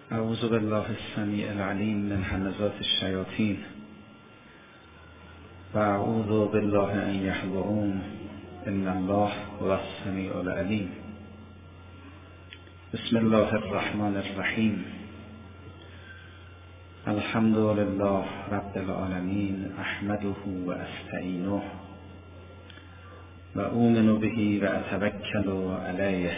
اعوذ بالله السمیع العلیم من همزات الشیاطین و اعوذ بالله ان یحضرون ان الله هو السمیع العلیم. بسم الله الرحمن الرحیم. الحمد لله رب العالمین احمده و استعینه و اؤمن به و اتوکل علیه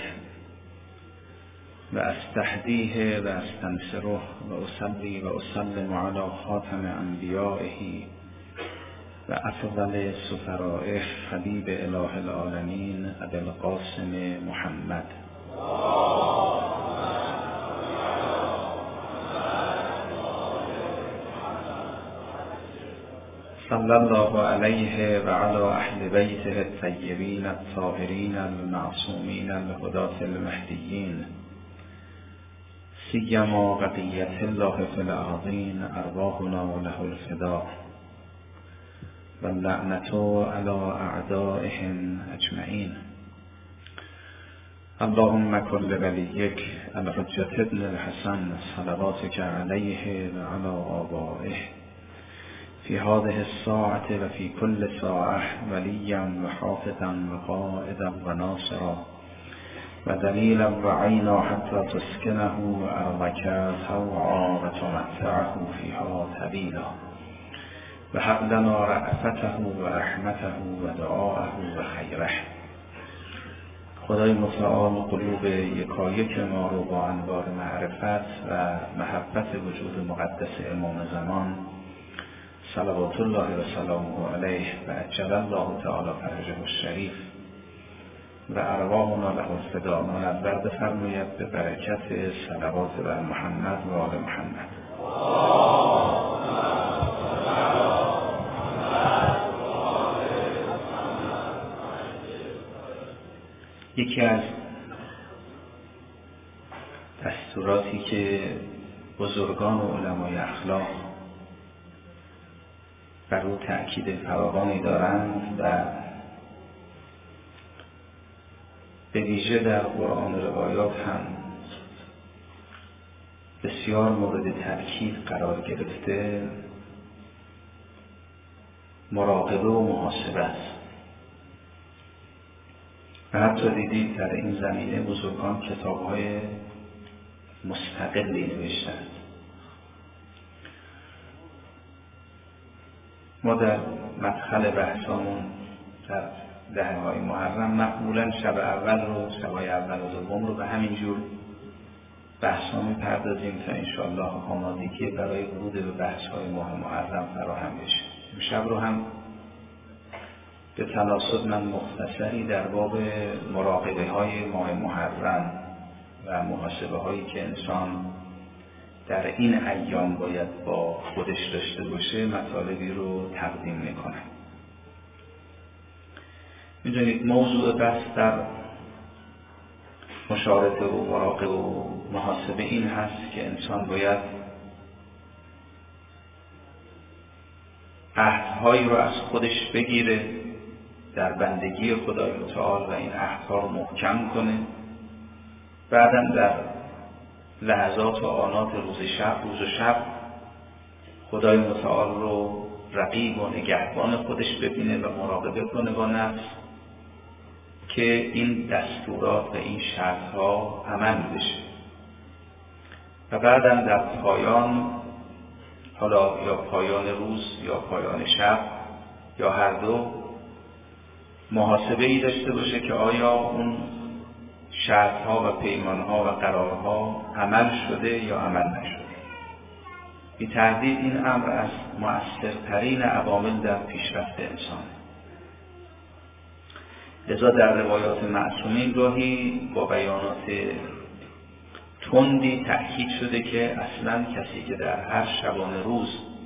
و استهدیه و استنصره و اصلی و اسلم علی خاتم انبیائه و افضل سفرائه حبیب اله العالمین ابی القاسم محمد صلی الله علیه و علی اهل بیته الطیبین الطاهرین المعصومین الهداة المهدیین سیما بقیة الله فی الارضین ارواحنا له الفداء واللعنة علی اعدائهم اجمعین. اللهم کن لولیک الحجة ابن الحسن صلواتک علیه و علی آبائه فی هذه الساعة و فی کل ساعة ولیا و حافظا و قائدا و ناصرا و دلیلا و عینا حتی تسکنه ارضک طوعا و تمتعه فیها طویلا و هب لنا رأفته و رحمته و دعاءه و خیره. خدای متعال قلوب یکایک ما رو با انوار معرفت و محبت وجود مقدس امام زمان صلوات الله و سلامه علیه و عجل الله تعالی فرجه الشریف و ارواحنا له الفداء منور بفرماید به برکت صلوات بر محمد و آل محمد. یکی از دستوراتی که بزرگان و علمای اخلاق بر او تأکید فراوانی دارند و به ویژه در قرآن روایات هم بسیار مورد تأکید قرار گرفته، مراقبه و محاسبه است. و حتی دیدید در این زمینه بزرگان کتاب‌های مستقلی نوشتند. ما در مدخل بحثامون در دهه‌های محرم معمولاً شب اول رو، شب‌های اول و دوم رو به همین جور بحثا می‌پردازیم تا انشاءالله آمادگی برای ورود به بحث‌های ماه محرم فراهم بشه. امشب رو هم به تناسب من مختصری در باب مراقبه‌های ماه محرم و محاسبه‌هایی که انسان در این ایام باید با خودش داشته باشه مطالبی رو تقدیم میکنم. میدونید موضوع بحث در مشارطه و مراقبه و محاسبه این هست که انسان باید عهدهایی رو از خودش بگیره در بندگی خدای متعال و این عهدها رو محکم کنه، بعداً در لحظات و آنات روز و شب خدای متعال رو رقیب و نگهبان خودش ببینه و مراقبه کنه با نفس که این دستورات و این شرطها عمل بشه و بعداً در پایان، حالا یا پایان روز یا پایان شب یا هر دو، محاسبه ای داشته باشه که آیا اون شرطها و پیمانها و قرارها عمل شده یا عمل نشده. بی تردید این امر از مؤثرترین عوامل در پیشرفت انسان. لذا در روایات معصومین گاهی با بیانات تندی تأکید شده که اصلاً کسی که در هر شبانه روز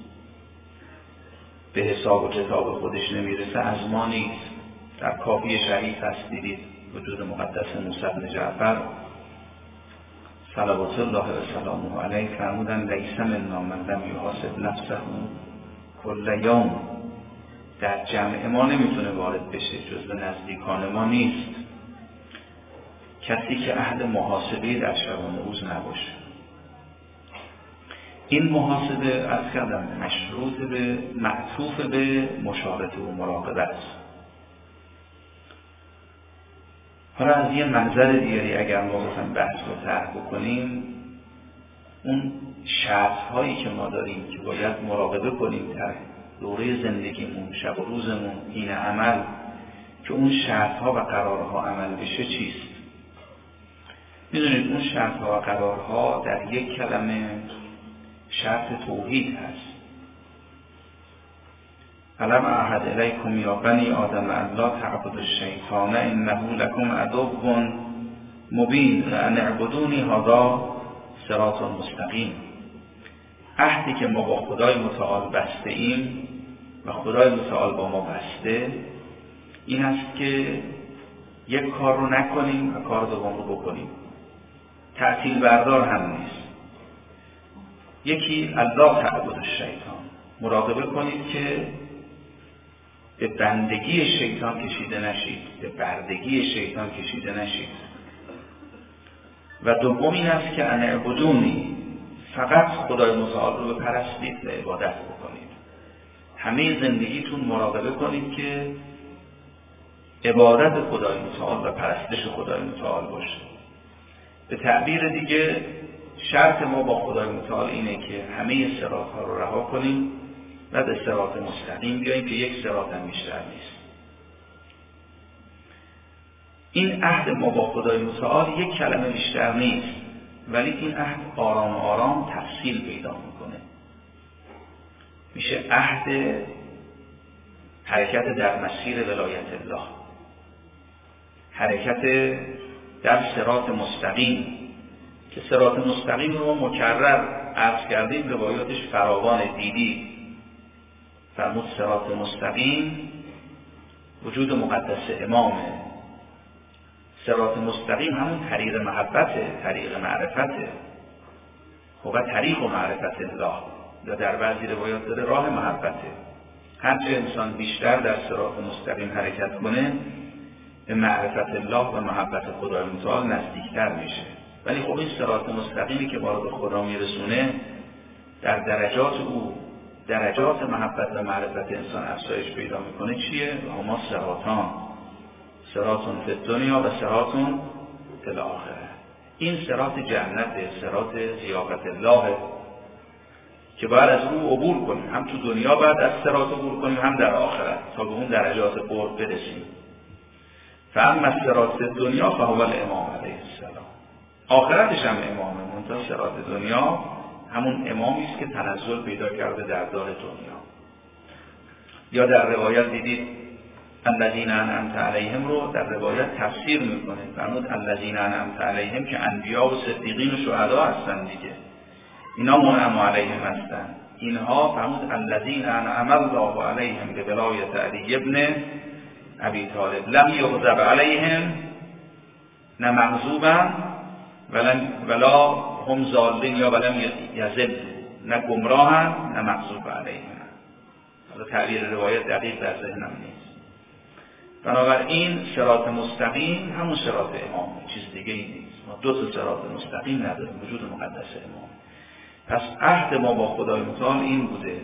به حساب و کتاب خودش نمیرسه از ما نیست. در کافی شریف هست دیدید وجود مقدس موسی بن جعفر صلوات الله و سلامه علیه فرمودن لیس منا من لم یحاسب نفسه کل یوم. در جمع ما نمیتونه وارد بشه، جزو نزدیکان ما نیست کسی که اهل محاسبه در شبانه روز نباشه. این محاسبه از کردم مشروط به معطوف به مشاهده و مراقبه است. حالا از یه منظر دیگری اگر ما بخوایم بحث رو طرح بکنیم، اون شرط‌هایی که ما داریم که باید مراقبه کنیم در دوره زندگیمون، شب و روزمون، این عمل که اون شرط‌ها و قرارها عمل بشه چیست؟ میدونید اون شرط‌ها و قرارها در یک کلمه شرط توحید هست. الم اعهد الیکم یا بنی آدم ان لا تعبدوا الشیطان انه لکم عدو مبین و ان اعبدونی هذا صراط مستقیم. عهدی که ما با خدای متعال بسته ایم و خدای متعال با ما بسته این است که یک کار رو نکنیم و کار دوم رو بکنیم. تعطیل بردار هم نیست. یکی الله تعبد الشیطان، مراقبه کنید که به بندگی شیطان کشیده نشید، به بردگی شیطان کشیده نشید. و دوم این است که ان اعبدونی، فقط خدای متعال رو بپرستید و عبادت بکنید. همه زندگیتون مراقبه کنید که عبادت خدای متعال و پرستش خدای متعال باشه. به تعبیر دیگه شرط ما با خدای متعال اینه که همه صراط ها رو رها کنیم و به صراط مستقیم بیاییم که یک صراط هم بیشتر نیست. این عهد ما با خدای متعال یک کلمه بیشتر نیست، ولی این عهد آرام آرام تفصیل پیدا میکنه. میشه عهد حرکت در مسیر ولایت الله، حرکت در صراط مستقیم، که صراط مستقیم رو مکرر عرض کردیم، روایاتش فراوان. دیدی فرمود صراط مستقیم وجود مقدس امامه. صراط مستقیم همون طریق محبته، طریق معرفته. خب طریق و معرفت الله یا در بعضی روایات داره راه محبته. هرچه انسان بیشتر در صراط مستقیم حرکت کنه به معرفت الله و محبت خدای متعال نزدیکتر میشه. ولی خب این صراط مستقیمی که ما رو به خدا میرسونه در درجات او، درجات محبت و معرفت انسان افزایش پیدا میکنه. چیه؟ هما صراطان، صراطون فی الدنیا و صراطون فی الاخره. این صراط جنته، صراط ضیافت الله که باید از او عبور کنیم، هم تو دنیا باید از صراط عبور کنیم، هم در آخرت تا به اون درجات قرب برسیم. فاما الصراط فی الدنیا فهو الامام علیه السلام. آخرتش هم امامه، منتها صراط دنیا همون امامی است که تنزل پیدا کرده در دار دنیا. یا در روایت دیدید الذین انعمت علیهم رو در روایت تفسیر میکنه، فرمود الذین انعمت علیهم که انبیا و صدیقین و شهدا هستن دیگه، اینا منعم علیهم هستن. اینها فرمود الذین انعم الله علیهم به ولایت علی ابن ابی طالب لم یغضب علیهم، نه مغضوبن ولا هم ضالین یا ولم یضل، نه گمراهن نه مغضوب علیهم. حالا تعبیر روایت دقیق در ذهنم نیست. بنابراین صراط مستقیم همون صراط امام، چیز دیگه ای نیست. ما دو تا صراط مستقیم نداریم، وجود مقدس امام. پس عهد ما با خدای متعال این بوده،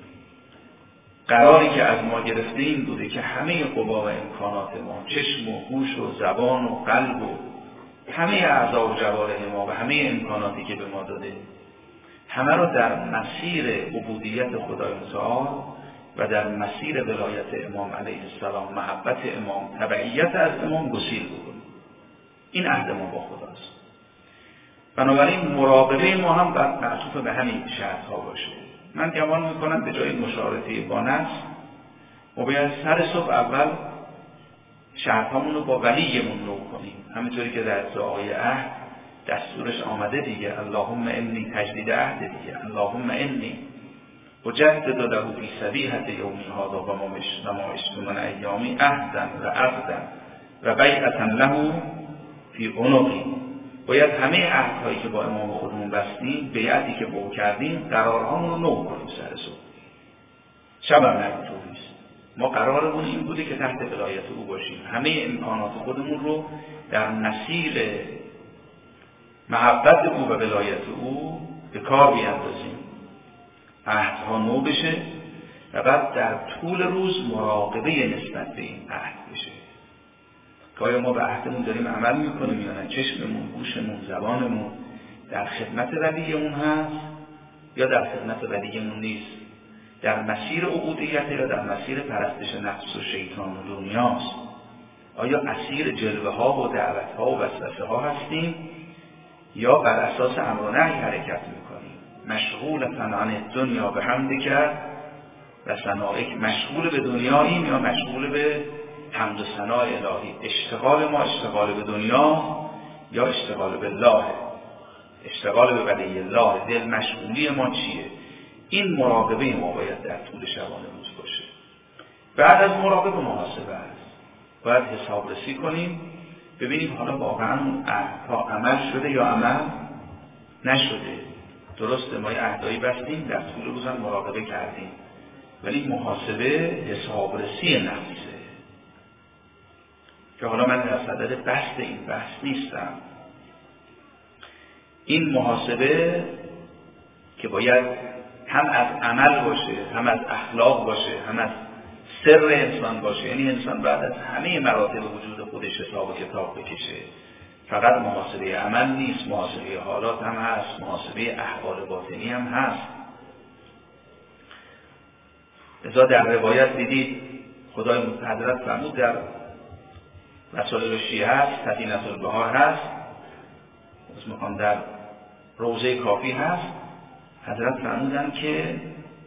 قراری که از ما گرفته این بوده که همه قوا و امکانات ما، چشم و گوش و زبان و قلب و همه اعضا و جوارح ما و همه امکاناتی که به ما داده، همه رو در مسیر عبودیت خدای متعال و در مسیر ولایت امام علیه السلام، محبت امام، تبعیت از امام گسیل بکنیم. این عهد ما با خداست. بنابراین مراقبه ما هم معطوف به همین شرط ها باشه. من گمان میکنم به جای مشارطه با نفس ما باید سر صبح اول شرط هامون رو با ولیمون رو کنیم، همینطوری که در دعای عهد دستورش آمده دیگه. اللهم انی، تجدید عهد دیگه، اللهم انی وجدد له فی صبیحة یومی هذا و ما عشت من ایامی عهدا و عقدا و بیعة له فی عنقی. باید همه عهدهایی که با امام خودمون بستیم، بیعتی که با او کردیم، قرارهامون رو نو کنیم سر صبح. شب هم نمیتونیست. ما قرارمون این بوده که تحت ولایت او باشیم، همه امکانات خودمون رو در مسیر محبت او و ولایت او به کار بیاندازیم. عهدها نو بشه و بعد در طول روز مراقبه نسبت به این عهد بشه که آیا ما به عهدمون داریم عمل میکنیم یا نه، چشممون، گوشمون، زبانمون در خدمت ولیمون هست یا در خدمت ولیمون نیست، در مسیر عبودیت یا در مسیر پرستش نفس و شیطان و دنیاست، آیا اسیر جلوه ها و دعوت ها و وسوسه ها هستیم یا بر اساس امر و نهی حرکت میکنیم. مشغول عن دنیا به حمدک و ثنائک، مشغول به دنیاییم یا مشغول به حمد و ثناء الهی. اشتغال ما اشتغال به دنیا یا اشتغال به الله، اشتغال به ولی الله. دل مشغولی ما چیه؟ این مراقبه ما باید در طول شبانه روز باشه. بعد از مراقبه محاسبه است، باید حساب رسی کنیم ببینیم حالا واقعا عهدها عمل شده یا عمل نشده. درسته ما عهدایی بستیم، در طول روز هم مراقبه کردیم، ولی محاسبه حساب رسی نفسه که حالا من در صدد بحث این بحث نیستم. این محاسبه که باید هم از عمل باشه، هم از اخلاق باشه، هم از سر انسان باشه. یعنی انسان بعد از همه مراتب وجود خودش حساب و کتاب بکشه. فقط محاسبه عمل نیست، محاسبه حالات هم هست، محاسبه احوال باطنی هم هست. لذا در روایت دیدید خدای حضرت فرمود، در رسائل شیعه هست، سفینة البحار هست، میخوام در روضه کافی هست، حضرت فرمودن که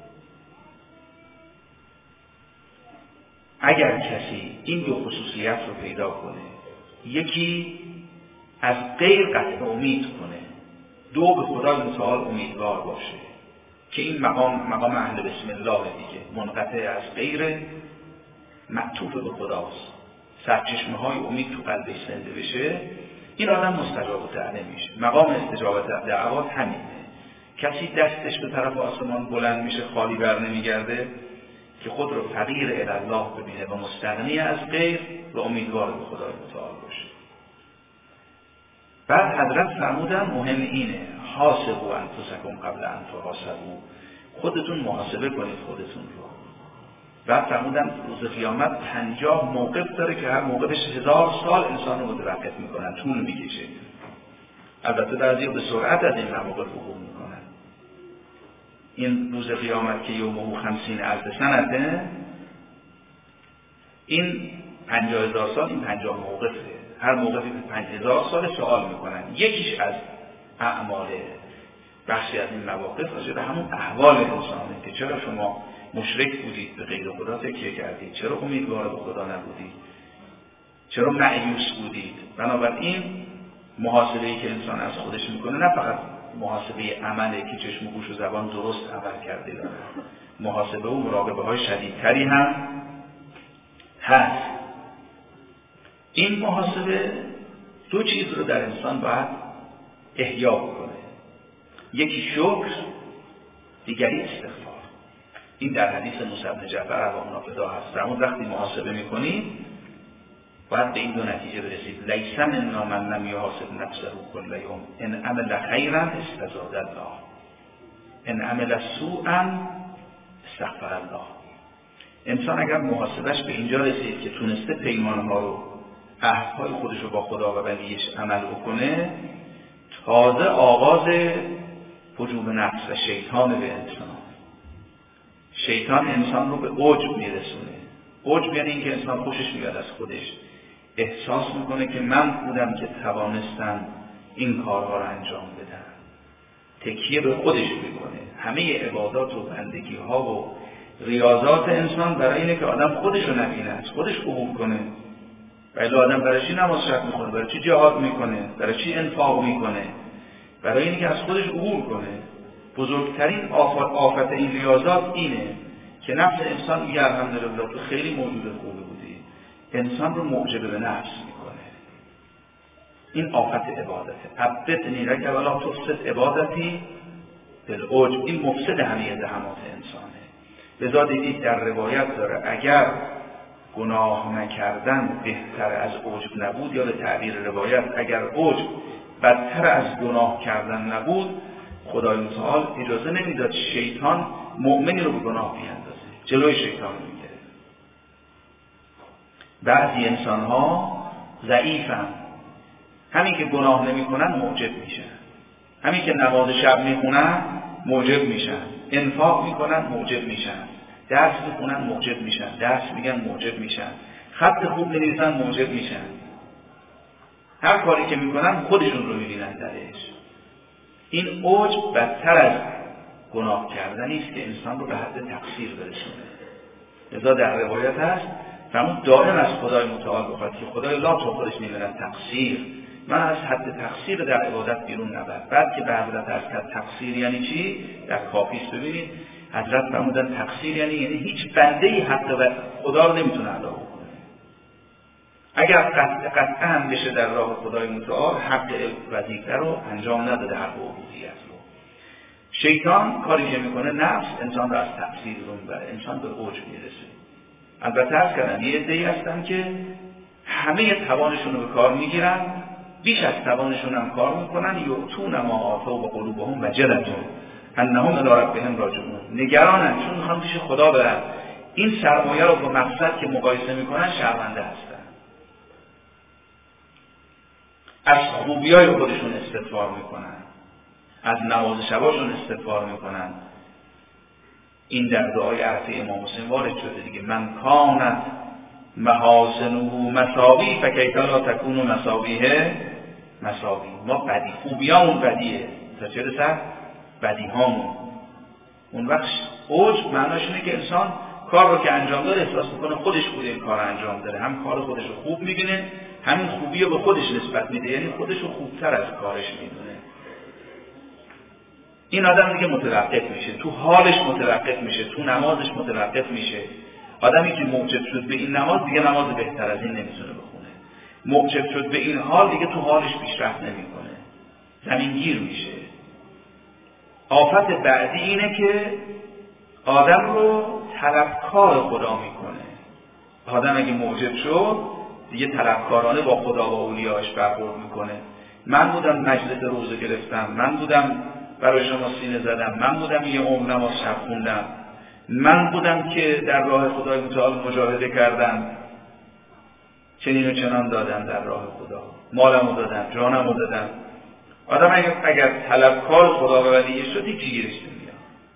اگر کسی این دو خصوصیت رو پیدا کنه، یکی از غیر قطع امید کنه، دو به خدای متعال امیدوار باشه که این مقام اهل بسم الله دیگه، منقطع از غیر، معطوف به خداست، سرچشمه های امید تو قلبش زنده بشه، این آدم مستجاب دعوت میشه. مقام استجابت دعوات همینه. کسی دستش به طرف آسمان بلند میشه، خالی بر نمیگرده، که خود رو فقیر الی الله ببینه و مستغنی از غیر و امیدوار به خدای متعال باشه. بعد حضرت فرمودن مهم اینه، حاسبوا انفسکم قبل ان تحاسبوا، خودتون محاسبه کنید خودتون رو. بعد فرمودن روز قیامت 50 موقف داره که هر موقفش 1000 سال انسان رو متوقف میکنن، طول میکشه. البته بعضی به سرعت از این موقف عبور میکنن. این روز قیامت که یومه 50,000 سنته، این 50,000 سال، این 50 موقفه. هر موقفی 5000 سال سوال میکنن. یکیش از اعمال بخشی از این مواقف راجع به همون احوال انسانه که چرا شما مشرک بودید، به غیر خدا تکیه کردید، چرا امیدوار به خدا نبودید، چرا مایوس بودید. بنابراین محاسبه‌ای که انسان از خودش میکنه نه فقط محاسبه عمله که چشم و گوش و زبان درست عمل کرده داره، محاسبه و مراقبه های شدیدتری هم هست. این محاسبه دو چیز رو در انسان باید احیا کنه، یکی شکر، دیگری استغفار. این در حدیث موسی بن جعفر علیه السلام هست. فرمود وقتی محاسبه میکنید باید به این دو نتیجه برسید: لیس منا من لم یحاسب نفسه کل یوم، ان عمل خیرا استزاد الله، ان عمل سوءا استغفر الله. انسان اگر محاسبش به اینجا رسید که تونسته پیمانها رو، عهدهای خودش رو با خدا و ولیش عمل بکنه، تازه آغاز هجوم نفس و شیطان به انسان. شیطان انسان رو به عجب میرسونه. عجب یعنی این که انسان خوشش میاد از خودش، احساس میکنه که من بودم که توانستم این کارها رو انجام بدم. تکیه به خودش میکنه. همه عبادات و بندگی ها و ریاضات انسان برای اینه که آدم خودش رو نبینه، از خودش عبور کنه. ولی آدم برای چی نماز شب میخونه، برای چی جهاد میکنه، برای چی انفاق میکنه؟ برای اینه که از خودش عبور کنه. بزرگترین آفت این ریاضات اینه که نفس انسان میگه الحمدلله تو خیلی موجود خوبی بودی، انسان رو معجب به نفس میکنه. این آفت عبادته. عبدتنی لک ولا تفسد عبادتی بالعجب. این مفسد همه زحمات انسانه. لذا دیدید در روایت داره اگر گناه نکردن بهتر از عجب نبود، یا به تعبیر روایت اگر عجب بدتر از گناه کردن نبود، خدای متعال اجازه نمیداد شیطان مؤمنی رو به گناه بیاندازه، جلوی شیطان میگیره. بعضی انسان‌ها ضعیفن، همین که گناه نمی‌کنن معجب میشن، همین که نماز شب میخونن معجب میشن، انفاق میکنن معجب میشن، درس میخونن معجب میشن، درس میگن معجب میشن، خط خوب می‌نویسن معجب میشن. هر کاری که میکنن خودشون رو میبینن درش. این عجب بدتر از گناه کردنی است که انسان رو به حد تقصیر برسونه. لذا در روایت هست فرمود دائم از خدای متعال بخواد که خدای لا تو خودش نمیدن تقصیر، من از حد تقصیر در عبادت بیرون نبر. بعد که به حضرت عرض کرد تقصیر یعنی چی؟ در کافیش ببینید حضرت فرمودن تقصیر یعنی هیچ بنده‌ای حق خدا رو نمیتونه ادا کنه. اگر قطعا هم بشه در راه خدای متعال حق وظیفه رو انجام نداده، حق عبودیت رو. شیطان کاری که میکنه نفس انسان رو از تقصیر رو میبره، انسان به عجب میرسه. البته عرض کردم یه عده‌ای هستن که همه توانشون رو به کار میگیرن، بیش از توانشون هم کار میکنن، یؤتون ما آتوا و قلوبهم وجلة انهم الی ربهم راجعون. نگرانن چون میخوان پیش خدا برن. این سرمایه رو با مقصد که مقایسه میکنن شرمنده هستن. از خوبیای خودشون استغفار میکنن، از نماز شباشون استغفار میکنن. این در دعای عرفه امام حسین وارد شده دیگه، من کانت محاسنه مساوی فکیف لا تکون مساویه مساوی. ما بدی خوبیامون بدیه تا چه رسد بدی هامون. اون وقت عجب معناش اینه که انسان کار رو که انجام داره احساس میکنه خودش بود این کار انجام داره، هم کار خودش رو خوب میبینه، همین خوبی رو به خودش نسبت میده، یعنی خودش رو خوبتر از کارش میدونه. این آدم دیگه متوقف میشه، تو حالش متوقف میشه، تو نمازش متوقف میشه. آدمی که معجب شد به این نماز دیگه نماز بهتر از این نمیتونه بخونه. معجب شد به این حال دیگه تو حالش پیشرفت نمیکنه، زمینگیر میشه. آفت بعدی اینه که آدم رو طلبکار خدا میکنه. آدم اگه معجب شد دیگه طلبکارانه با خدا و اولیاش برخورد میکنه. من بودم مجلس روزه گرفتم، من بودم برای شما سینه زدم، من بودم یه عمر نماز شب خوندم، من بودم که در راه خدای متعال مجاهده کردم، چنین و چنان دادم در راه خدا، مالمو دادم، جانمو دادم. آدم اگر طلبکار خدا و ولیش شد هیچی گیرش نمیاد.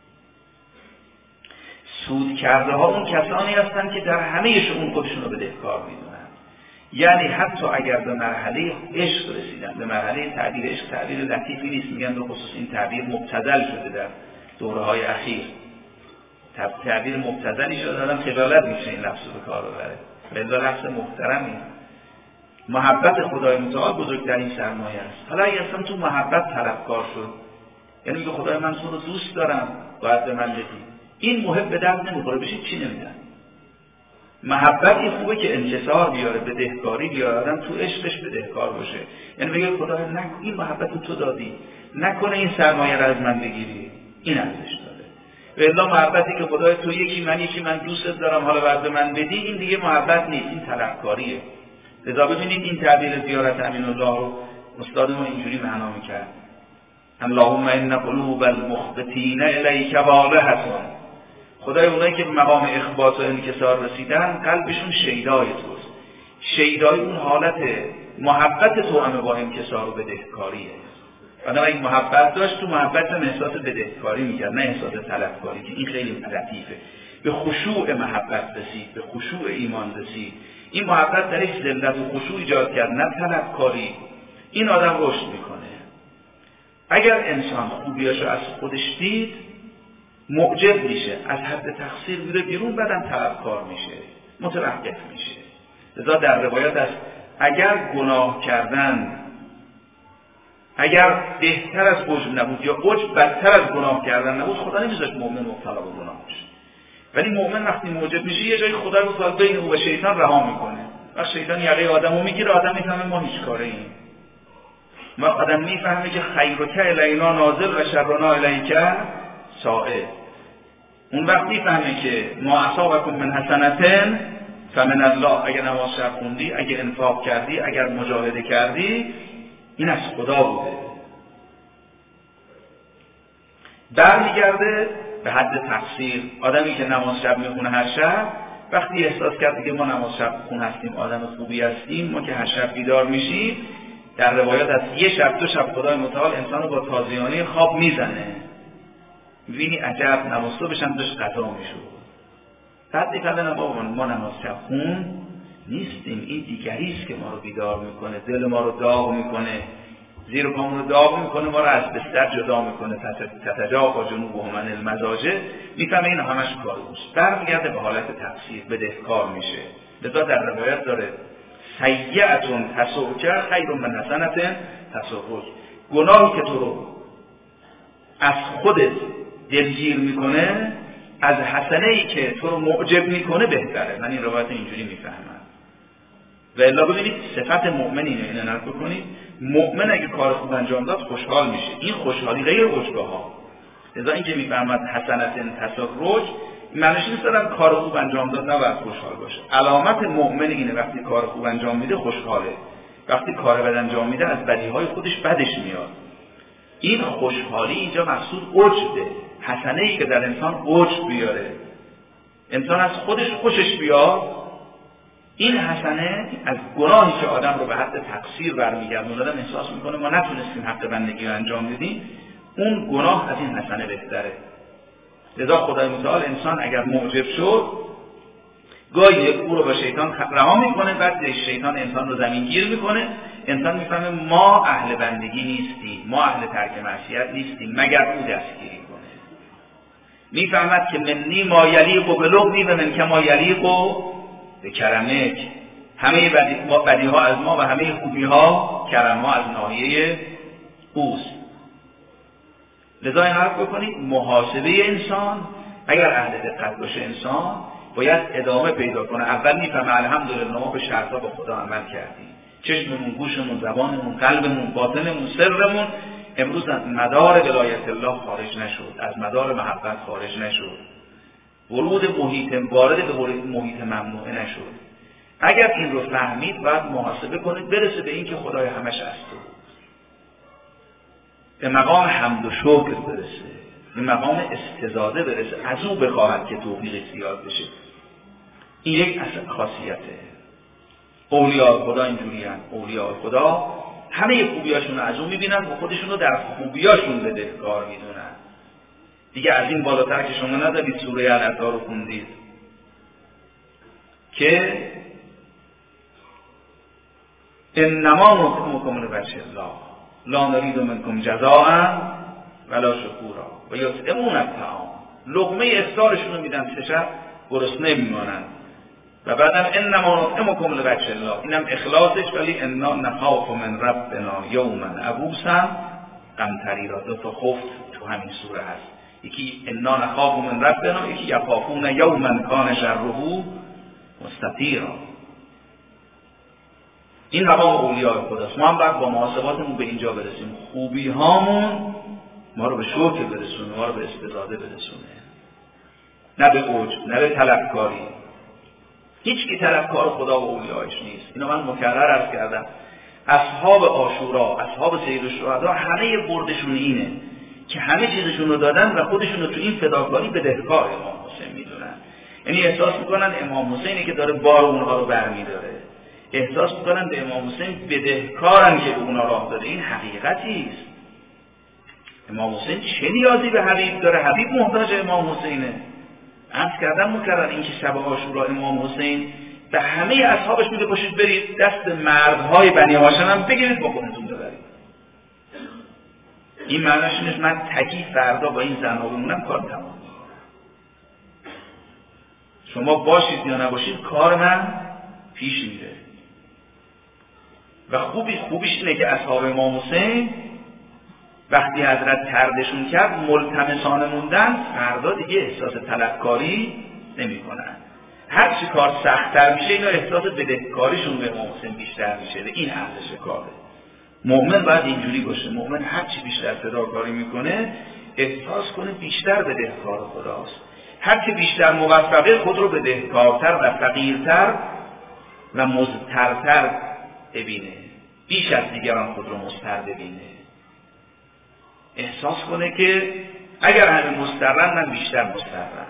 سود کرده ها اون کسانی هستن که در همه شؤون خودشون رو بدهکار میدونن. یعنی حتی اگر به مرحله عشق رسیدن، به مرحله تعبیر عشق تعبیر لطیفی نیست، میگن به خصوص این تعبیر مبتذل شده در دوره‌های اخیر. تعبیر مبتذلی شده، آدم خجالت میشه این لفظ رو به کار ببره. لذا لفظ محترمی. محبت خدای متعال بزرگترین سرمایه است. حالا اگه اصلا تو محبت طلبکار شد، یعنی میگه خدای من تو رو دوست دارم، باید به من بدی. این محب به درد نمیخوره، بشه چی نمیدن. محبت این خوبه که انکسار بیاره، بدهکاری بیاره، آدم تو عشقش بدهکار باشه. یعنی بگه خدای این محبت تو دادی، نکنه این سرمایه رو از من بگیری. این ارزش داره. و الا محبتی که خدای تو یکی من دوستت دارم، حالا بعد به من بدی، این دیگه محبت نیست، این طلبکاریه. لذا ببینید این تعبیر زیارت امین الله رو استاد ما اینجوری معنا میکرد: اللهم ان قلوب المخبتین الیک واضحة. خدای اونایی که به مقام اخبات و انکسار رسیدن قلبشون شیدای توست. شیدای اون حالت محبت توأم با انکسار و بدهکاریه. آدم اگه محبت داشت تو محبت هم احساس بدهکاری میکرد، نه احساس طلبکاری، که این خیلی لطیفه. به خشوع محبت رسید، به خشوع ایمان رسید. این محبت درش ذلت و خشوع ایجاد کرد، نه طلبکاری. این آدم رشد میکنه. اگر انسان خوبیاشو از خودش دید معجب میشه، از حد تقصیر میره بیرون، بعدم طلبکار میشه، متوقف میشه. لذا در روایت است اگر گناه کردن اگر بهتر از عجب نبود یا عجب بدتر از گناه کردن نبود، خدا نمیذاشت مؤمن مبتلا به گناه بشه. ولی مؤمن وقتی معجب میشه یه جای خدا رو سال بین او و شیطان رها میکنه. وقت شیطان یقه آدمو میگیره، آدم میفهمه ما هیچ کاره ایم. ما آدم میفهمه که خیرک الینا نازل و شرنا الیک سائل. اون وقت میفهمه که ما اصابکم من حسنة فمن الله. اگر نماز شب خوندی، اگر انفاق کردی، اگر مجاهده کردی، این از خدا بوده. برمیگرده به حد تقصیر. آدمی که نماز شب میخونه هر شب، وقتی احساس کرد دیگه ما نماز شب خون هستیم، آدم خوبی هستیم، ما که هر شب بیدار میشیم، در روایات از یه شب دو شب خدای متعال انسانو با تازیانه خواب میزنه. میبینی عجب نماز صبحش هم داشت قضا میشد. بعد میفهمن ما نماز شب خون نیستیم، این دیگریست که ما رو بیدار میکنه، دل ما رو داغ میکنه، زیر پامون رو داغ میکنه، ما رو از بستر جدا میکنه، تتجافا جنوبهم عن المضاجع. میفهمه این همش کار اوست. برمیگرده به حالت تقصیر، بدهکار میشه. لذا در روایت داره سیئتون تسوکه خیر من حسنة تسوک. گناهی که تو رو از خودت دلگیر میکنه از حسنه‌ای که تو رو معجب میکنه بهتره. من این روایت اینجوری میفهمم. و الا ببینید صفت مؤمن اینو نقل بکنید. مؤمن اگه کار خوب انجام داد خوشحال میشه. این خوشحالی غیر عجبه ها. لذا این که میفهمد حسنة تسرج، معنیش نیست دارم کار خوب انجام داد نباید خوشحال باشه. علامت مؤمن اینه وقتی کار خوب انجام میده خوشحاله، وقتی کار بد انجام میده از بدیهای خودش بدش میاد. این خوشحالی اینجا مقصود عجبه، حسنه‌ای که در انسان عجب بیاره، انسان از خودش خوشش بیاد. این حسنه از گناهی که آدم رو به حد تقصیر برمیگردونه، آدم احساس میکنه ما نتونستیم حق بندگی رو انجام بدیم، اون گناه از این حسنه بهتره. لذا خدای متعال انسان اگر معجب شد، گاهی او رو با شیطان رها میکنه، بعد شیطان انسان رو زمین گیر میکنه، انسان میفهمه ما اهل بندگی نیستیم، ما اهل ترک معصیت نیستیم مگر او دستگیری کنه. میفهمد که منی ما یلیق بلغمی و من کما یلیق به کرمک. همه بدی ها از ما و همه خوبی ها کرم ها از ناحیه اوست. لذا این حرف بکنید محاسبه انسان اگر اهل دقت باشه انسان باید ادامه پیدا کنه. اول میفهمه الحمدلله ما به شرطا با خدا عمل کردیم، چشممون، گوشمون، زبانمون، قلبمون، باطنمون، سرمون امروز از مدار ولایت الله خارج نشد، از مدار محبت خارج نشد، وارد به محیط ممنوعه نشد. اگر این رو فهمید باید محاسبه کنید، برسه به این که خدای همش از تو، به مقام حمد و شکر برسه، به مقام استزاده برسه، از او بخواهد که توفیق زیاد بشه. این یک خاصیته. اولیاء خدا اینجوری هستند. اولیاء خدا همه خوبیاشون رو از اون میبینن و خودشون رو در خوبیاشون بدهکار میدونن. دیگه از این بالاتر که شما ندارید سوره العطا رو خوندید که انما نطعمکم لوجه الله لا نرید منکم جزاء ولا شکورا و یطعمون الطعام. لقمه افطارشون رو میدن، سه شب گرسنه میمانن. و بعدم انما نطعمکم لوجه الله، اینم اخلاصش، ولی انا نخاف من ربنا یوما عبوسا قمطریرا. دو تا خفت تو همین سوره هست، یکی انا نخاف من ربنا، یکی یخافون یوما کان شره مستطیرا. این مقام اولیاء خداست. ما هم باید با محاسباتمون به اینجا برسیم، خوبی هامون ما رو به شکر برسونه، ما رو به استزاده برسونه، نه به عجب، نه به طلبکاری. هیچ کی طلبکار خدا و اولیاءش نیست. اینو من مکرر عرض کردم. اصحاب عاشورا، اصحاب سید الشهدا، همه بردشون اینه که همه چیزشون رو دادن و خودشون رو تو این فداکاری بدهکار امام حسین میدونن. یعنی احساس میکنن امام حسینی که داره بار اونها رو برمیداره، احساس میکنن به امام حسین بدهکارن که به اونها راه داده. این حقیقتی است. امام حسین چه نیازی به حبیب داره؟ حبیب محتاج امام حسینه. عرض کردم مکرر این که شب عاشورا امام حسین به همه اصحابش میگه باشید برید دست مردهای بنی هاشم هم بگیرید با خودتون ببرید. این معنیش نیست من تکی فردا با این زنها بمونم کار تمام. شما باشید یا نباشید کار من پیش میره. و خوبیش اینه که اصحاب امام حسین وقتی حضرت طردشون کرد ملتمسانه موندن، فردا دیگه احساس طلبکاری نمی کنن. هر چی کار سخت‌تر میشه اینا احساس بدهکاریشون به امام حسین بیشتر میشه. این ارزش کاره. مؤمن باید اینجوری باشه. مؤمن هر چی بیشتر فداکاری میکنه احساس کنه بیشتر بدهکار خداست. هر چی بیشتر موفقه خود رو بدهکارتر و فقیرتر و مضطرتر ببینه، بیش از دیگران خود رو مضطر ببینه، احساس کنه که اگر همه مضطرن من بیشتر مضطرم.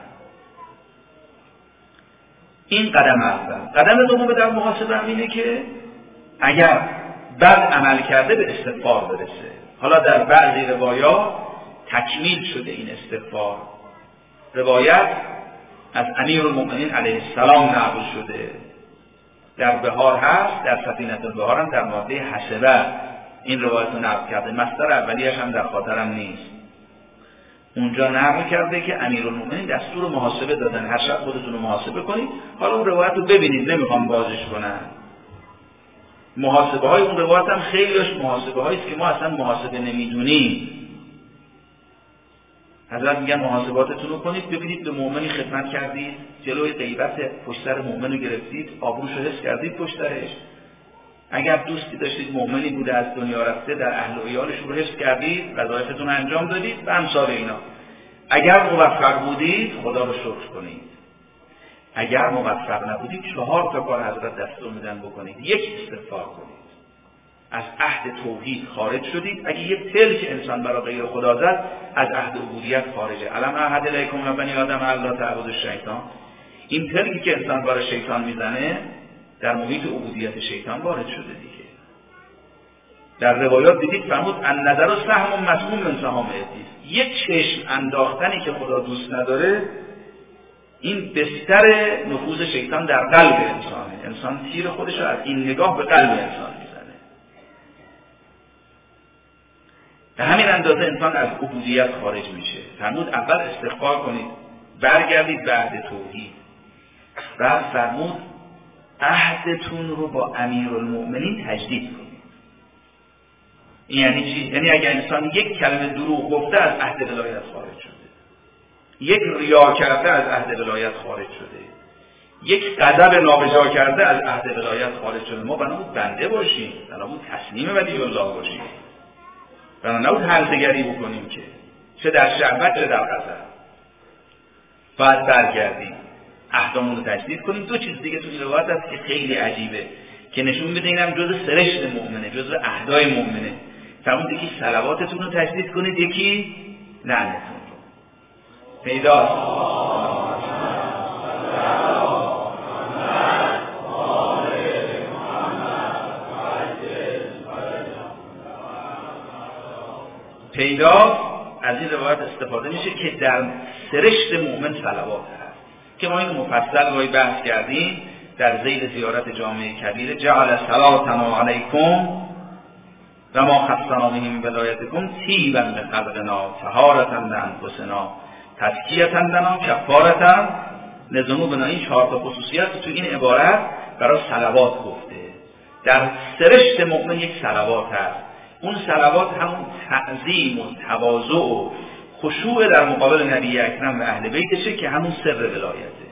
این قدم اول. قدم دوم در محاسبه هم اینه که اگر بد عمل کرده به استغفار برسه. حالا در بعضی روایات تکمیل شده این استغفار. روایت از امیرالمؤمنین علیه السلام نقل شده، در بهار هست، در سفینه البحار هم در ماده حسبه این روایت رو نقل کرده. مصدر اولیش هم در خاطرم نیست. اونجا نقل کرده که امیرالمؤمنین دستور محاسبه دادن، هر شب خودتون رو محاسبه کنید. حالا اون روایت رو ببینید، نمیخوام بازش کنم. محاسبه های اون روایت هم خیلیش محاسبه هاییست که ما اصلا محاسبه نمیدونیم. حضرت میگن محاسباتتون رو کنید، ببینید به مؤمنی خدمت کردید، جلوی غیبت پشت سر مؤمن رو گرفتید، آبروش رو حفظ کردید پشت سرش. اگر دوستی داشتید مؤمنی بوده از دنیا رفته، در اهل و عیالش رو حفظ کردید، وظایفتون رو انجام دادید و امثال اینا. اگر موفق بودید خدا رو شکر کنید. اگر موفق نبودید 4 تا کار حضرت دستور میدن بکنید. 1 استغفار کنید. از عهد توحید خارج شدید. اگه یک تلک انسان برای غیر خدا زد از عهد عبودیت خارجه. الم اعهد الیکم یا بنی آدم الا تعبدوا الشیطان. این تلکی که انسان برای شیطان میزنه در محیط عبودیت شیطان وارد شده دیگه. در روایات دیدید فرمود النظر سهم مسموم من سهام ابلیس. یک چشم انداختنی که خدا دوست نداره این بستر نفوذ شیطان در قلب انسانه. انسان تیر خودش رو از این نگاه به قلب انسان میزنه. به همین اندازه انسان از عبودیت خارج میشه. فرمود اول استغفار کنید، برگردید به عهد توحید. بعد فرمود عهدتون رو با امیرالمؤمنین تجدید کنید. این یعنی چی؟ یعنی اگر انسان یک کلمه دروغ گفته از عهد ولایت خارج شده، یک ریا کرده از عهد ولایت خارج شده، یک غضب نابجا کرده از عهد ولایت خارج شده. ما بنابود بنده باشیم، بنابود تسلیم ولی الله باشیم، بنابود هرزگری بکنیم که چه در شهوت چه در غضب. باید برگردیم عهدمون رو تجدید کنیم. 2 چیز دیگه تو این روایت هست که خیلی عجیبه که نشون میده اینم جزء سرشت مؤمنه، جزء عهدای مؤمنه. فرمود یکی صلواتتون رو تجدید کنید، یکی لعنتون رو. پیداست از این روایت استفاده میشه که در سرشت مؤمن صلوات هست که ما این مفصل روی بحث کردیم در ذیل زیارت جامعه کبیر. جعل صلاتنا علیکم و ما خصنا به من ولایتکم طیبا لخلقنا طهارة لانفسنا تزکیة لنا کفارة لذنوبنا. این 4 تا خصوصیت تو این عبارت برای صلوات گفته. در سرشت مؤمن یک صلوات هست. اون صلوات همون تعظیم و تواضع و خشوع در مقابل نبی اکرم و اهل بیتشه که همون سر ولایته.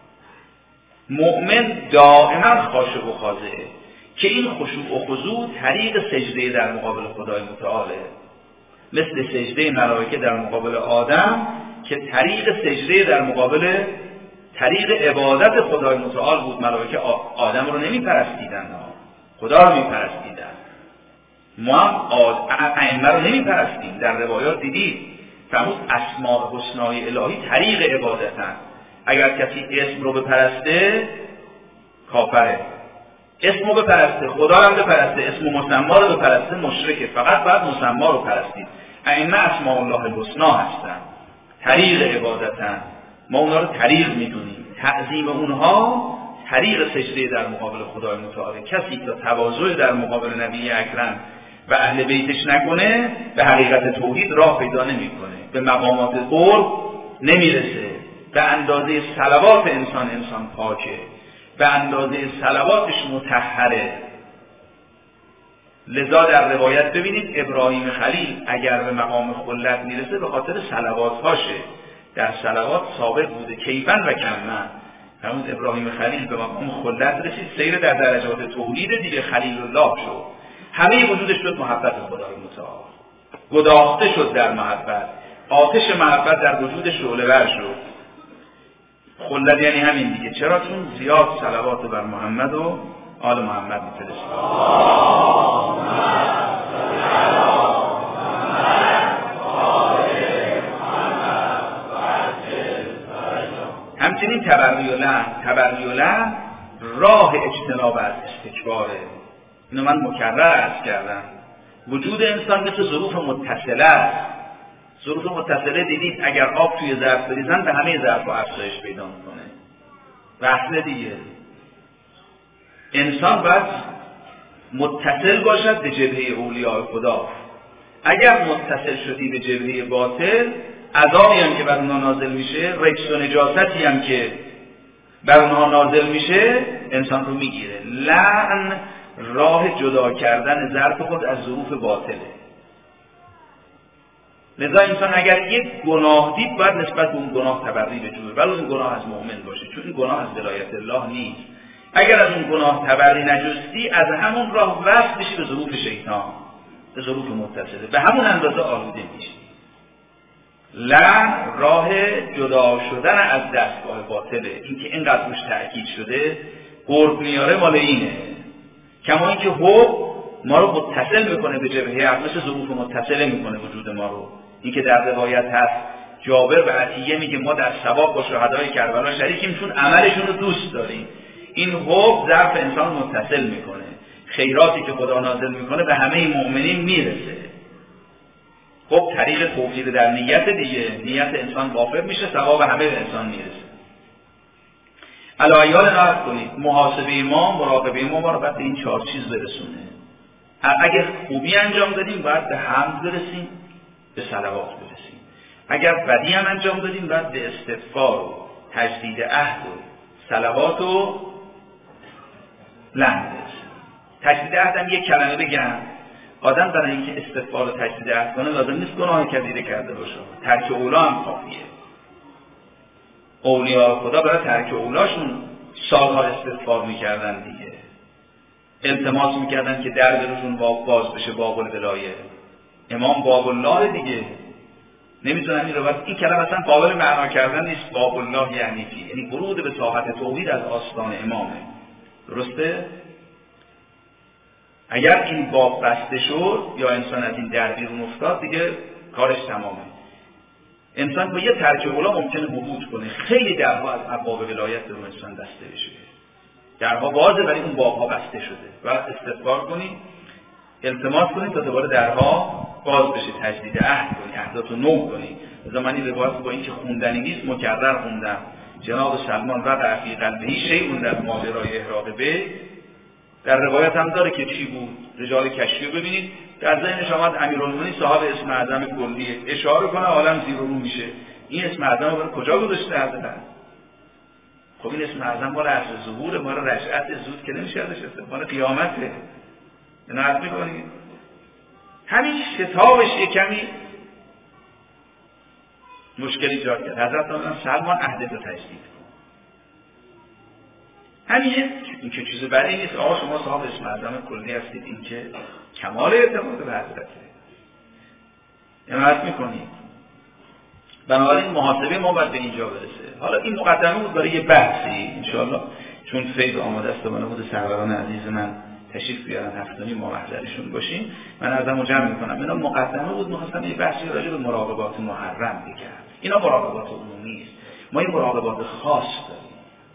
مؤمن دائما خاشع و خاضعه که این خشوع و خضوع طریق سجده در مقابل خدای متعاله، مثل سجده ملائکه در مقابل آدم که طریق سجده در مقابل طریق عبادت خدای متعال بود. ملائکه آدم رو نمی پرستیدن، خدا رو می پرستیدن. ما هم ائمه رو نمی پرستیم. در روایات دیدید فرمود اسماء حسنای الهی طریق عبادتن. اگر کسی اسم رو بپرسته کافره، اسم رو بپرسته خدا رو بپرسته، اسم مسما رو بپرسته مشرکه. فقط باید مسما رو پرستید. ائمه اسماء الله الحسنا هستن، طریق عبادتن. ما اونا رو طریق میدونیم. تعظیم اونها طریق سجده در مقابل خدای متعال. کسی که تواضع در مقابل نبی اکرم و اهل بیتش نکنه به حقیقت توحید راه پیدا نمیکنه، به مقامات قرب نمیرسه. به اندازه صلوات انسان پاکه، به اندازه صلواتش مطهره. لذا در روایت ببینید ابراهیم خلیل اگر به مقام خلت میرسه به خاطر صلواتهاشه. در صلوات ثابت بوده کیفاً و کماً. همون ابراهیم خلیل به مقام خلت رسید، سیر در درجات توحید دیگه خلیل الله شد. همه وجودش شد محبت خدای متعال، گداخته شد در محبت، آتش محبت در وجودش شعله‌ور شد. خلت یعنی همین دیگه. چرا؟ چون زیاد صلوات بر محمد و آل محمد میفرستاد. همچنین تبری و لعن راه اجتناب از استکباره. اینو من مکرر عرض کردم. وجود انسان مثل ظروف متصله است. ظروف متصله دیدید اگر آب توی ظرف بریزن به همه ظرف‌ها افزایش پیدا میکنه. وصله دیگه. انسان باید متصل باشد به جبهه اولیاء خدا. اگر متصل شدی به جبهه باطل، عذابی هم که بر اونها نازل میشه، رجس و نجاستی هم که بر اونها نازل میشه، انسان رو میگیره. لعن راه جدا کردن ظرف خود از ظروف باطله. لذا انسان اگر یک گناه دید باید نسبت به اون گناه تبری بجوره، ولی اون گناه از مؤمن باشه، چون این گناه از ولایت الله نیست. اگر از اون گناه تبری نجستی، از همون راه وصل بشی به ظروف شیطان، به ظروف متصله، به همون اندازه آلوده میشی. لعن راه جدا شدن از دستگاه باطله. این که اینقدر روش تأکید شده قرب میاره مال اینه. کما اینکه حب ما رو متصل میکنه به جبهه عقل، مثل ظروف متصله میکنه وجود ما رو. این که در روایت هست جابر به عطیه میگه ما در ثواب با شهدای کربلا شریکیم چون عملشون رو دوست داریم. این حب ظرف انسان متصل میکنه. خیراتی که خدا نازل میکنه به همه مؤمنین میرسه. خب طریق توفیق در نیت دیگه، نیت انسان وافق میشه، ثواب همه به انسان میرسه. علایال نرد کنید محاسبه ما، مراقبه ما رو باید به این 4 چیز برسونه. اگر خوبی انجام دادیم باید به حمد برسیم، به صلوات برسیم. اگر بدی هم انجام دادیم باید به استغفار و تجدید عهد و صلوات و لعن برسیم. تجدید عهد هم یک کلمه بگم، آدم برای اینکه استغفار و تجدید عهد کنه لازم نیست گناه کبیره کرده باشه، ترک اولا هم کافیه. اولیاء خدا برای ترک اولاشون سالها استغفار میکردن دیگه، التماس میکردن که در برشون باز بشه، باب الولایه. امام باب الله دیگه، نمیتونن این رو باید، این کلمه اصلا قابل معنا کردن نیست. باب الله یعنی چی؟ یعنی ورود به ساحت توحید از آستان امامه. درسته؟ اگر این باب بسته شد یا انسان از این در بیرون افتاد دیگه کارش تمامه. انسان با یه ترک اولا ممکنه حبوط کنه. خیلی درها از ابواب ولایت رو انسان بسته بشه، درها بازه ولی اون بابها بسته شده. و استغفار کنید، التماس کنید تا دوباره درها باز بشه، تجدید عهد کنید، عهداتو نو کنید. زمانی روایت با اینکه خوندنی نیست مکرر خوندم. جناب سلمان وقع فی قلبه شیء در ماجرای احراق به، در روایت هم داره که چی بود. رجال کشفی رو ببینید، در ذهنش آمد امیرالمومنین صاحب اسم اعظم کلیه، اشاره کنه عالم زیر و رو میشه. این اسم اعظم رو کجا گذاشته حضرت؟ خب این اسم اعظم مال عصر ظهور، مال رجعت زود که نمیشه ازش استفاده، قیامته. نعت میکنید همین شتابش یک کمی مشکل ایجاد کرد. حضرت فرمودن سلمان عهدت رو تجدید کن. همین این که چیز بدی نیست. آقا شما صاحب اسم اعظم کلی هستید، این که کمال اعتماد به حضرته. نعت میکنید. بنابراین محاسبه ما باید به اینجا برسه. حالا این مقدمه بود برای یه بحثی انشاءالله، چون فیض آماده است و من بود سروران عزیز من تشریف بیارن هفتانی ما محضرشون باشیم. من عرضمو جمع میکنم. اینا مقدمه بود، می‌خواستم یه بحثی راجع به مراقبات محرم بگم. اینا مراقبات عمومی است. ما این مراقبات خاص داریم.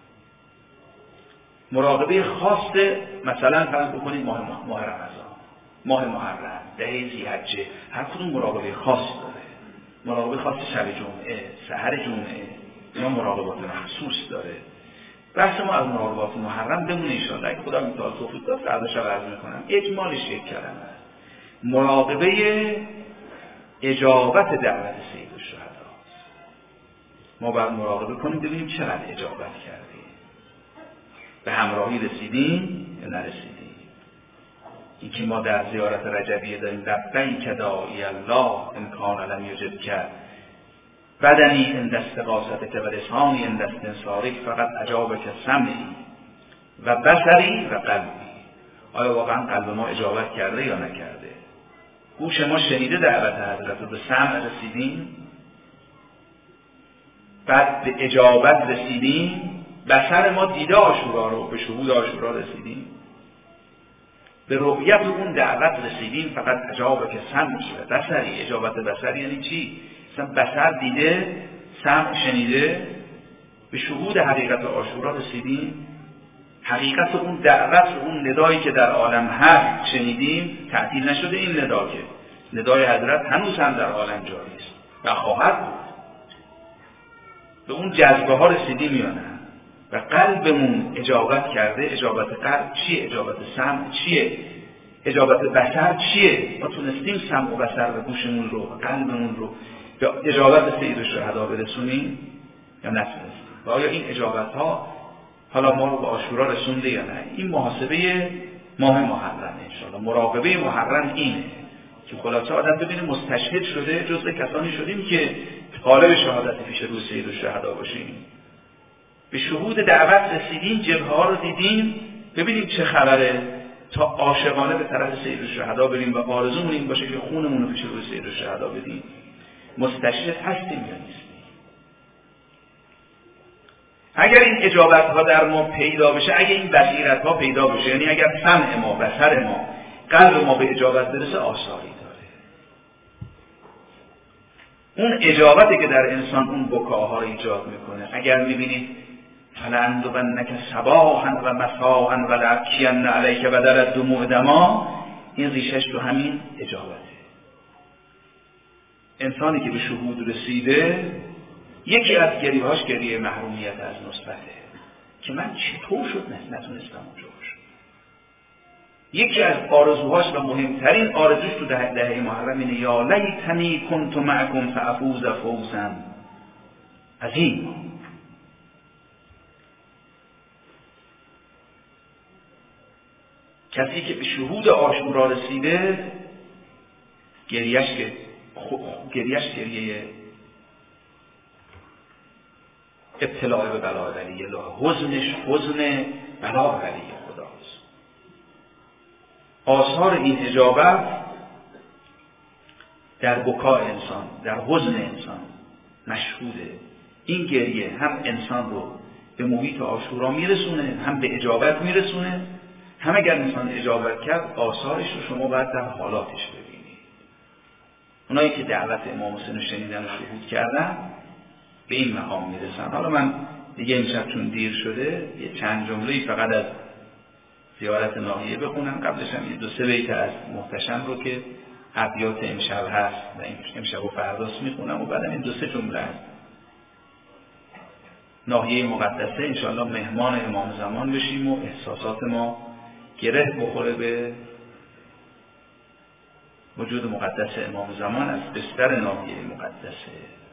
مراقبه خاص مثلا فرض بکنید ماه رمضان، ماه محرم، دهه ذی‌حجه، هر کدوم مراقبه خاص داره. مراقبه خاص شب جمعه، سحر جمعه، اینا مراقبات مخصوص داره. بحث ما از مراقبات محرم بمونه انشاءالله. اگه خدا می‌خواد توفیق داد فردا شب عرض می‌کنم. اجمالش یک کلمه است. مراقبه اجابت دعوت سید الشهدا. ما باید مراقبه کنیم ببینیم چقدر اجابت کردیم. به همراهی رسیدیم یا نرسیدیم. اینکه ما در زیارت رجبیه داریم لبیک داعی الله ان کان لم یجبک بدنی عند استغاثتک و لسانی عند استنصارک فقط اجابک سمعی و بصری و قلبی. آیا واقعا قلب ما اجابت کرده یا نکرده؟ گوش ما شنیده دعوت حضرت رو، به سمع رسیدیم، بعد به اجابت رسیدیم، بصر ما دیده عاشورا رو، به شهود عاشورا رسیدیم، به رؤیت اون دعوت رسیدیم، فقط اجابک سمعی و بصری. اجابت بصری یعنی چی؟ مثلا بصر دیده، سمع شنیده، به شهود حقیقت عاشورا رسیدیم، حقیقت اون دعوت، اون ندایی که در عالم هست شنیدیم، تعطیل نشده این ندا که ندای حضرت هنوز هم در عالم جاری است و خواهد بود. به اون جذبه ها رسیدیم یا نه؟ و قلبمون اجابت کرده. اجابت قلب چیه؟ اجابت سمع چیه؟ اجابت بصر چیه؟ ما تونستیم سمع و بصر و گوشمون رو و قلبمون رو به اجابت سید الشهدا برسونیم یا نتونستیم؟ و آیا این اجابت ها حالا ما رو به عاشورا رسونده یا نه؟ این محاسبه ماه محرمه انشاءالله. مراقبه محرم اینه که خلاصه آدم ببینه مستشهد شده، جزء کسانی شدیم که طالب شهادت پیش روی سید الشهدا باشیم. به شهود دعوت رسیدیم، جبهه ها رو دیدیم، ببینیم چه خبره تا عاشقانه به طرف سید الشهدا بریم و آرزومون این باشه که خونمون رو پیش روی سید الشهدا بدیم. مستشهد هستیم یا نیستیم؟ اگر این اجابت ها در ما پیدا بشه، اگر این بصیرت ها پیدا بشه، یعنی اگر سمع ما، بصر ما، قلب ما به اجابت برسه، آثاری داره. اون اجابتی که در انسان اون بکاها رو ایجاد میکنه. اگر میبینید فلندبنک صباحا و مساء و لابکین علیک بدل الدموع دما، این ریشش تو همین اجابته. انسانی که به شهود رسیده، یکی از گریه‌هاش گریه محرومیت از نصرته که من چطور شد نتونستم اونجا باشم. یکی از آرزوهاش و مهمترین آرزوش تو دهه محرم اینه یا لیتنی کنت معکم فافوز فوزا عظیم. کسی که به شهود عاشورا رسیده، گریهش گریه ابتلاع به بلا ولی الله، حزنش حزن بلا ولی خداست. آثار این اجابت در بکای انسان، در حزن انسان مشهوده. این گریه هم انسان رو به محیط عاشورا میرسونه، هم به اجابت میرسونه. هم اگر انسان اجابت کرد، آثارش رو شما باید در حالاتش ببینید. اونایی که دعوت امام حسین رو شنیدن و شهود کردن به این مقام میرسن. حالا من دیگه امشب چون دیر شده یه چند جمله‌ای فقط از زیارت ناحیه بخونم، قبلش هم یه 2-3 بیت از محتشم رو که ابیات امشب هست و امشب و فرداست میخونم و بعدم این 2-3 جمله هست. ناحیه مقدسه انشاءالله مهمان امام زمان بشیم و احساسات ما گره بخوره به وجود مقدس امام زمان از بستر ناحیه مقدسه.